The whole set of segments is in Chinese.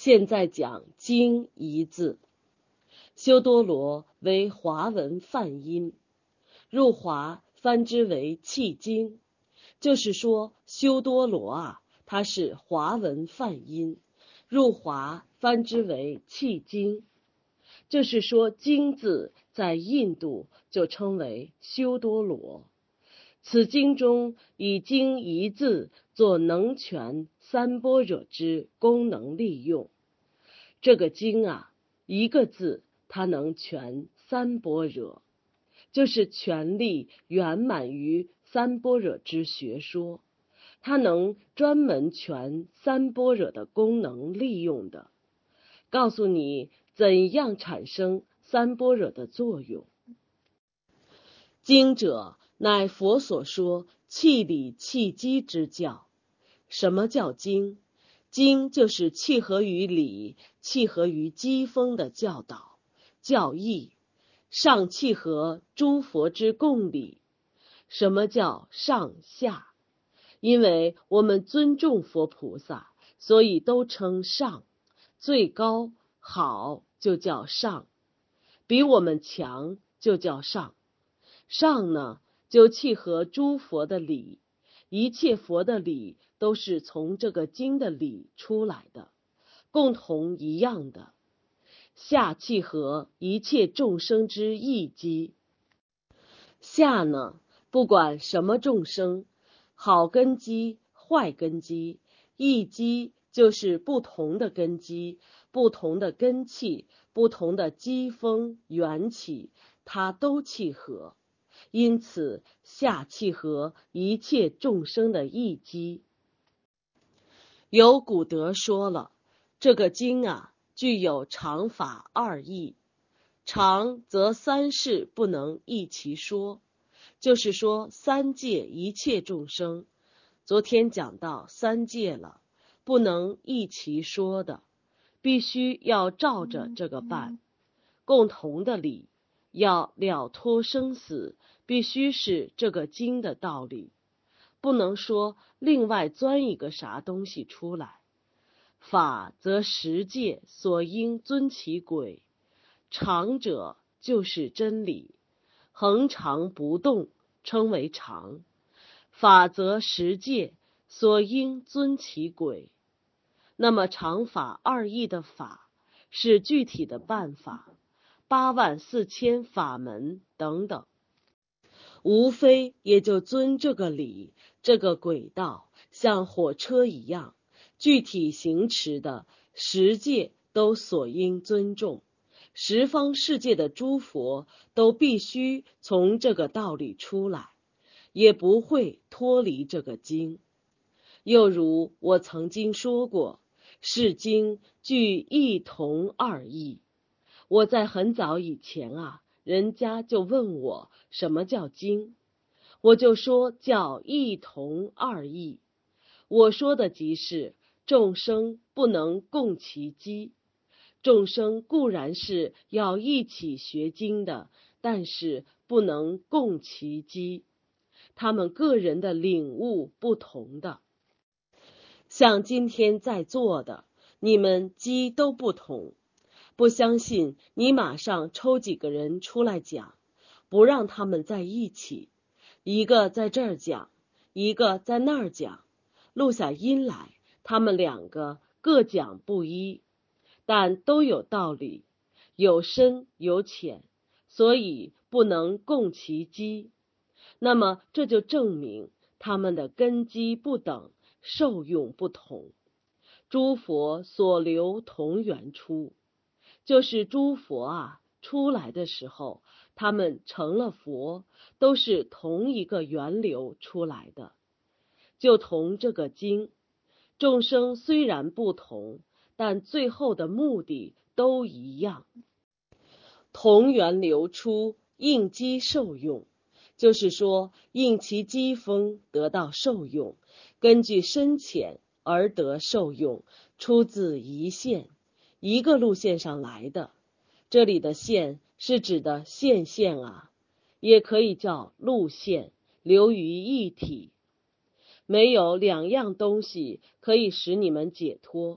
现在讲经一字，修多罗为华文梵音，入华翻之为契经，就是说修多罗啊，它是华文梵音，入华翻之为契经，就是说经字在印度就称为修多罗。此经中以经一字作能全三般若之功能利用。这个经啊，一个字它能全三般若，就是全力圆满于三般若之学说，它能专门全三般若的功能利用的，告诉你怎样产生三般若的作用。经者乃佛所说契理契机之教。什么叫经？经就是契合于理、契合于机锋的教导、教义，上契合诸佛之共理。什么叫上下？因为我们尊重佛菩萨，所以都称上，最高好就叫上，比我们强就叫上。上呢，就契合诸佛的理，一切佛的理都是从这个经的理出来的，共同一样的。下契合一切众生之义机。下呢，不管什么众生，好根基、坏根基，义机就是不同的根基、不同的根器、不同的机锋缘起，它都契合。因此下契合一切众生的义机。有古德说了，这个经啊，具有常法二义。常则三世不能一其说，就是说三界一切众生，昨天讲到三界了，不能一其说的，必须要照着这个办。共同的理，要了脱生死，必须是这个经的道理，不能说另外钻一个啥东西出来。法则十界所应遵其轨，常者就是真理，恒常不动称为常。法则十界所应遵其轨。那么常法二义的法是具体的办法，84000法门等等，无非也就遵这个理，这个轨道，像火车一样，具体行持的十界都所应尊重，十方世界的诸佛都必须从这个道理出来，也不会脱离这个经。又如我曾经说过，是经具一同二义。我在很早以前啊，人家就问我什么叫经，我就说叫一同二义。我说的即是众生不能共其机，众生固然是要一起学经的，但是不能共其机，他们个人的领悟不同的。像今天在座的，你们机都不同，不相信你马上抽几个人出来讲，不让他们在一起，一个在这儿讲，一个在那儿讲，录下音来，他们两个各讲不一，但都有道理，有深有浅，所以不能共其机。那么这就证明他们的根基不等，受用不同。诸佛所留同源出，就是诸佛啊出来的时候，他们成了佛，都是同一个源流出来的。就同这个经，众生虽然不同，但最后的目的都一样，同源流出，应机受用。就是说应其机锋得到受用，根据深浅而得受用，出自一线，一个路线上来的。这里的线是指的线啊，也可以叫路线，流于一体。没有两样东西可以使你们解脱，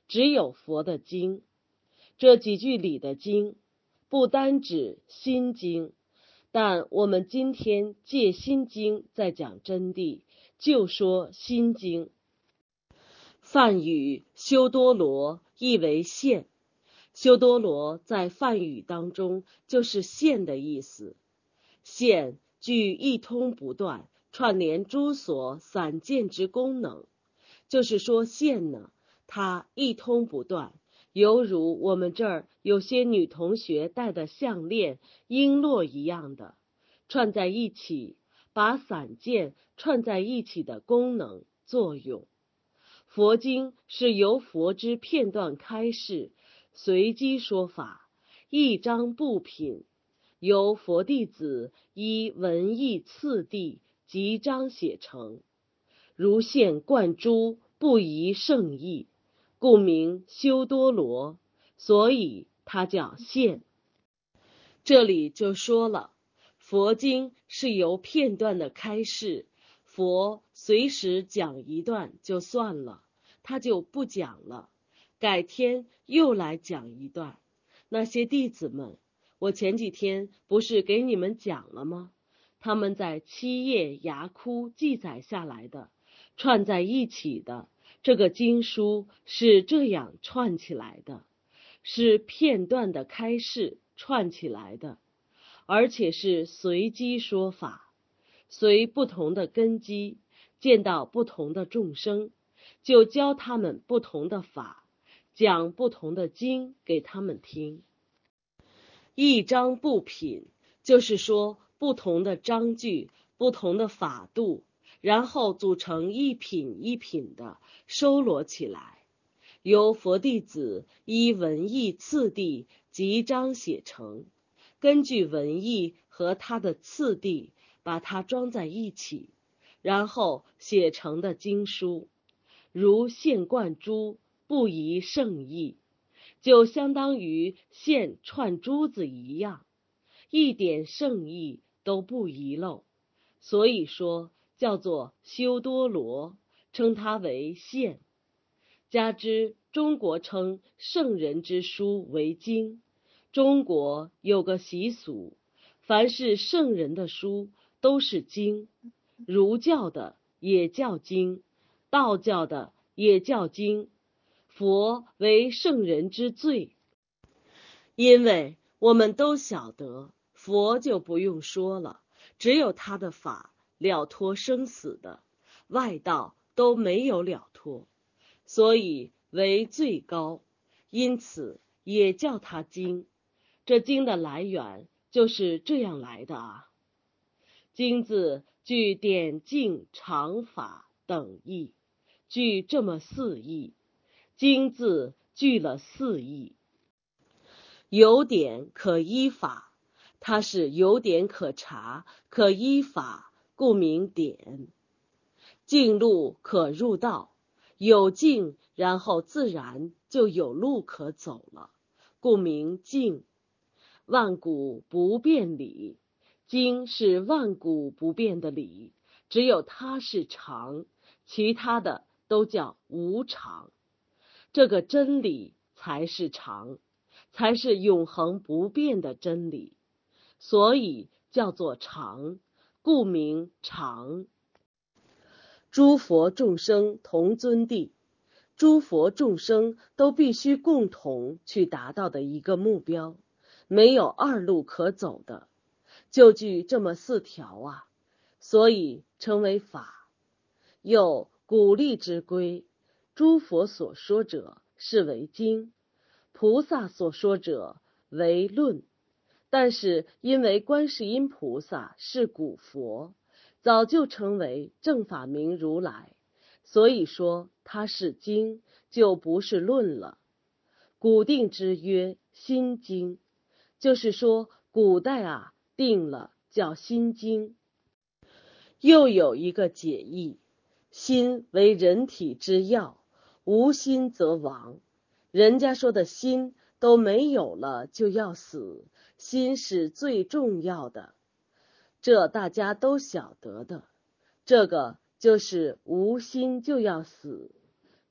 只有佛的经。这几句里的经，不单指心经，但我们今天借心经在讲真谛，就说心经。梵语修多罗意为线，修多罗在梵语当中就是线的意思。线具一通不断、串联诸所散见之功能，就是说线呢，它一通不断，犹如我们这儿有些女同学戴的项链、璎珞一样的，串在一起，把散件串在一起的功能作用。佛经是由佛之片段开示，随机说法，一章不品，由佛弟子依文义次第集章写成，如线贯珠，不移圣意，故名修多罗，所以它叫线。这里就说了，佛经是由片段的开示，佛随时讲一段就算了，他就不讲了，改天又来讲一段。那些弟子们，我前几天不是给你们讲了吗？他们在七叶崖窟记载下来的，串在一起的，这个经书是这样串起来的，是片段的开示串起来的，而且是随机说法，随不同的根基，见到不同的众生，就教他们不同的法，讲不同的经给他们听。一章不品，就是说不同的章句、不同的法度，然后组成一品一品的收罗起来，由佛弟子依文义次第集章写成，根据文义和它的次第把它装在一起，然后写成的经书，如线贯珠，不移圣意，就相当于线串珠子一样，一点圣意都不遗漏，所以说叫做修多罗，称它为线。加之中国称圣人之书为经，中国有个习俗，凡是圣人的书都是经，儒教的也叫经，道教的也叫经，佛为圣人之最。因为我们都晓得，佛就不用说了，只有他的法了脱生死的，外道都没有了脱，所以为最高，因此也叫它经。这经的来源就是这样来的啊。经字具点净常法等义，具这么四义，经字具了四义。有点可依法，它是有点可查，可依法，故名点。径路可入道，有径，然后自然就有路可走了，故名径。万古不变理，经是万古不变的理，只有它是常，其他的都叫无常。这个真理才是常，才是永恒不变的真理，所以叫做常，故名常。诸佛众生同尊谛，诸佛众生都必须共同去达到的一个目标，没有二路可走的，就具这么四条啊，所以称为法。有鼓励之规，诸佛所说者是为经，菩萨所说者为论。但是因为观世音菩萨是古佛，早就成为正法明如来，所以说它是经，就不是论了。古定之曰心经，就是说古代啊定了叫心经。又有一个解义，心为人体之要，无心则亡。人家说的心都没有了就要死，心是最重要的，这大家都晓得的。这个就是无心就要死，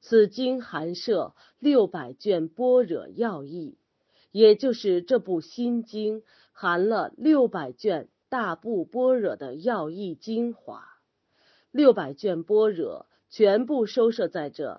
此经含摄600卷般若要义，也就是这部心经含了600卷大部般若的要义精华。600卷般若全部收摄在这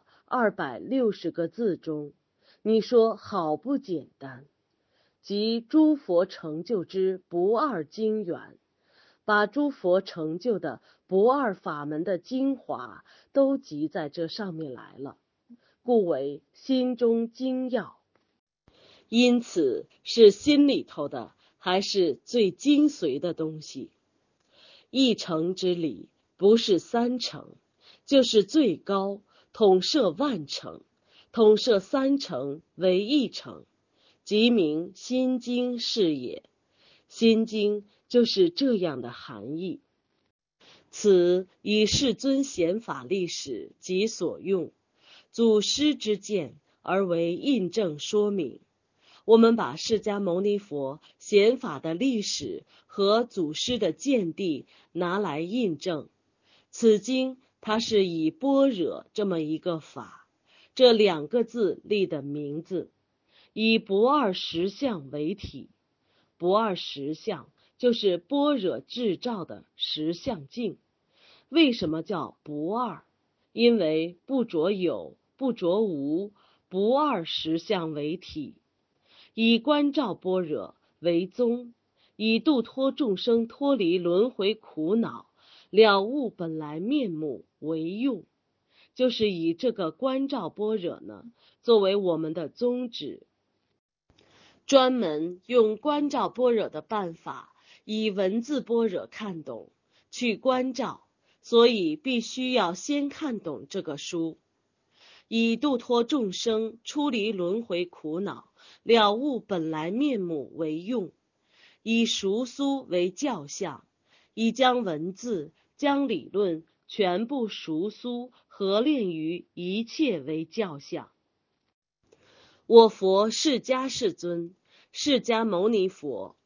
260个字中，你说好不简单？即诸佛成就之不二经源，把诸佛成就的不二法门的精华都集在这上面来了，故为心中精要。因此是心里头的，还是最精髓的东西。一乘之理不是3乘，就是最高，统摄万乘，统摄3乘为一乘，即名心经是也。心经就是这样的含义。此以世尊显法历史及所用祖师之见而为印证说明。我们把释迦牟尼佛显法的历史和祖师的见地拿来印证。此经它是以般若这么一个法，这2个字立的名字，以不二实相为体。不二实相就是般若智照的实相境。为什么叫不二？因为不着有，不着无，不二实相为体。以观照般若为宗，以度脱众生脱离轮回苦恼，了悟本来面目为用，就是以这个观照般若呢，作为我们的宗旨。专门用观照般若的办法，以文字般若看懂，去观照，所以必须要先看懂这个书。以度脱众生出离轮回苦恼，了悟本来面目为用，以熟苏为教相，以将文字将理论全部熟苏合练于一切为教相。我佛释迦世尊，释迦牟尼佛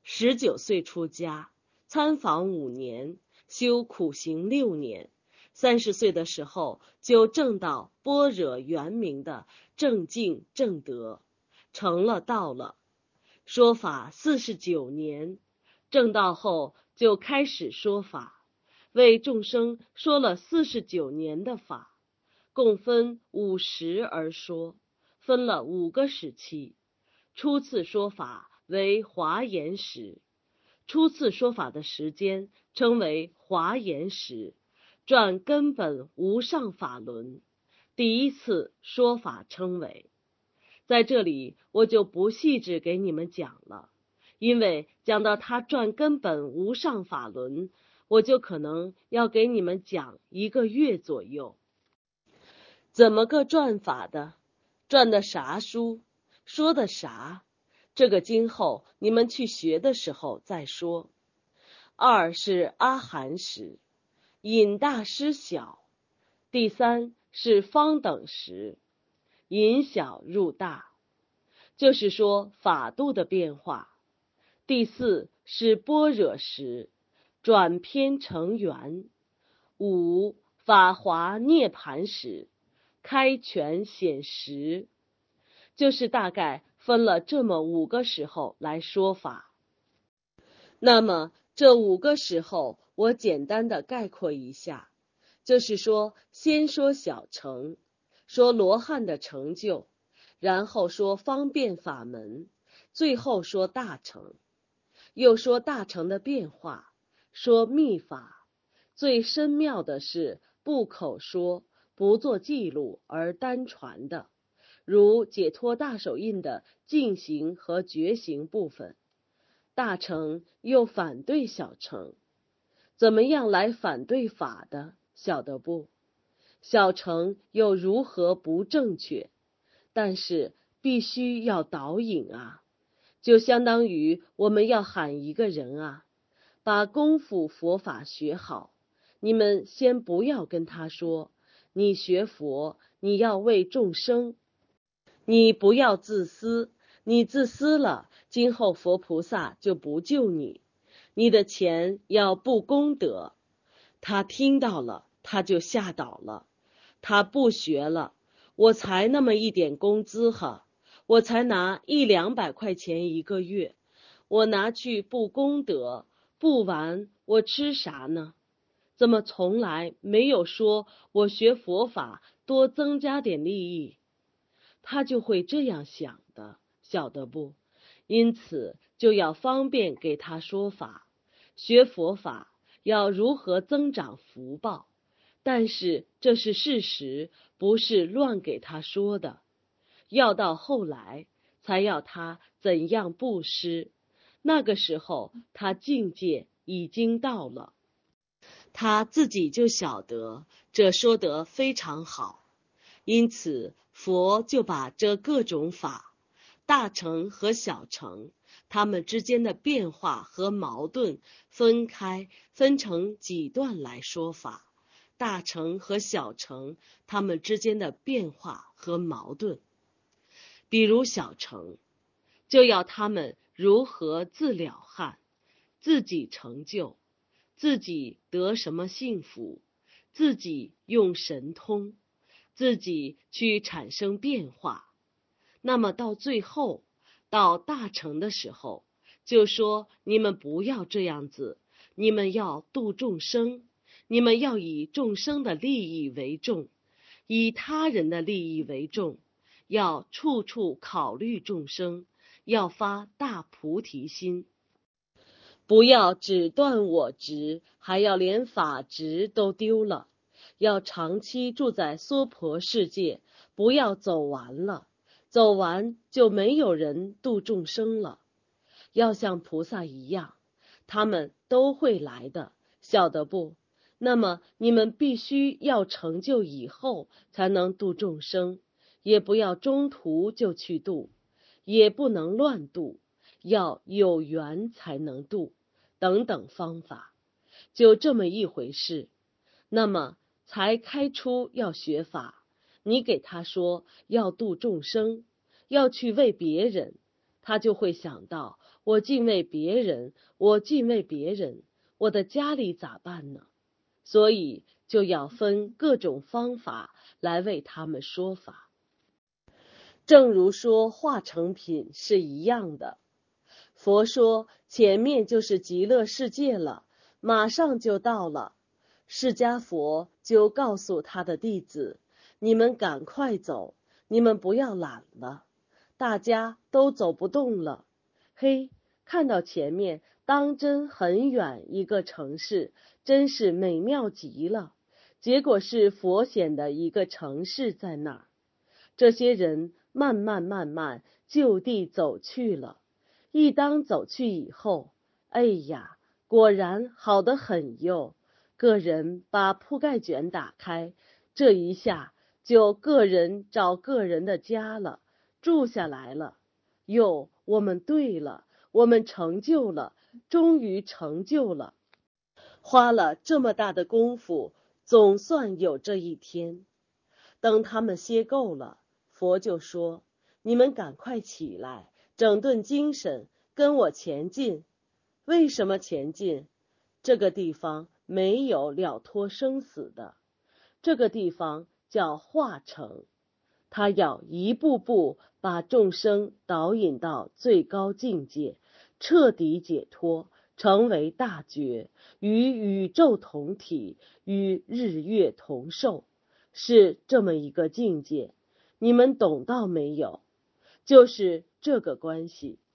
，19岁出家，参访5年，修苦行6年，30岁的时候就证到般若圆明的正境正德，成了道了。说法49年，证道后就开始说法，为众生说了49年的法，共分5时而说，分了5个时期。初次说法为华严时，初次说法的时间称为华严时，转根本无上法轮，第一次说法称为。在这里我就不细致给你们讲了，因为讲到他转根本无上法轮，我就可能要给你们讲1个月左右。怎么个转法的？转的啥书？说的啥？这个今后你们去学的时候再说。2是阿含时，引大师小；第3是方等时，引小入大，就是说法度的变化。第4是般若时，转偏成圆。5法华涅盘时，开权显实，就是大概分了这么5个时候来说法。那么这5个时候我简单的概括一下，就是说先说小乘，说罗汉的成就，然后说方便法门，最后说大乘，又说大乘的变化，说密法。最深妙的是不口说，不做记录而单传的，如解脱大手印的净行和觉行部分。大乘又反对小乘，怎么样来反对法的，晓得不？小乘又如何不正确？但是必须要导引啊，就相当于我们要喊一个人啊，把功夫佛法学好。你们先不要跟他说，你学佛，你要为众生，你不要自私，你自私了，今后佛菩萨就不救你。你的钱要布功德。他听到了，他就吓倒了，他不学了， 我才那么一点工资哈，我才拿100-200块钱一个月，我拿去布功德，布完我吃啥呢？怎么从来没有说我学佛法多增加点利益？他就会这样想的，晓得不？因此就要方便给他说法，学佛法要如何增长福报，但是这是事实，不是乱给他说的。要到后来才要他怎样布施，那个时候他境界已经到了，他自己就晓得，这说得非常好。因此佛就把这各种法，大乘和小乘，它们之间的变化和矛盾分成几段来说法。大乘和小乘，它们之间的变化和矛盾，比如小乘，就要他们如何自了汉，自己成就，自己得什么幸福，自己用神通，自己去产生变化。那么到最后，到大乘的时候，就说你们不要这样子，你们要度众生，你们要以众生的利益为重，以他人的利益为重，要处处考虑众生，要发大菩提心，不要只断我执，还要连法执都丢了，要长期住在娑婆世界，不要走完了，走完就没有人度众生了。要像菩萨一样，他们都会来的，晓得不？那么你们必须要成就以后才能度众生，也不要中途就去度，也不能乱度，要有缘才能度，等等方法，就这么一回事。那么才开出要学法，你给他说要度众生，要去为别人，他就会想到，我敬畏别人，我敬畏别人，我的家里咋办呢？所以就要分各种方法来为他们说法。正如说化成品是一样的，佛说前面就是极乐世界了，马上就到了。释迦佛就告诉他的弟子，你们赶快走，你们不要懒了，大家都走不动了。嘿，看到前面当真很远一个城市，真是美妙极了。结果是佛显的一个城市在那儿，这些人慢慢就地走去了。一当走去以后，哎呀，果然好得很哟。个人把铺盖卷打开，这一下就个人找个人的家了，住下来了。哟，我们对了，我们成就了，终于成就了。花了这么大的功夫，总算有这一天。等他们歇够了，佛就说，你们赶快起来，整顿精神，跟我前进。为什么前进？这个地方没有了脱生死的，这个地方叫化成，他要一步步把众生导引到最高境界，彻底解脱，成为大觉，与宇宙同体，与日月同寿，是这么一个境界。你们懂到没有？就是这个关系。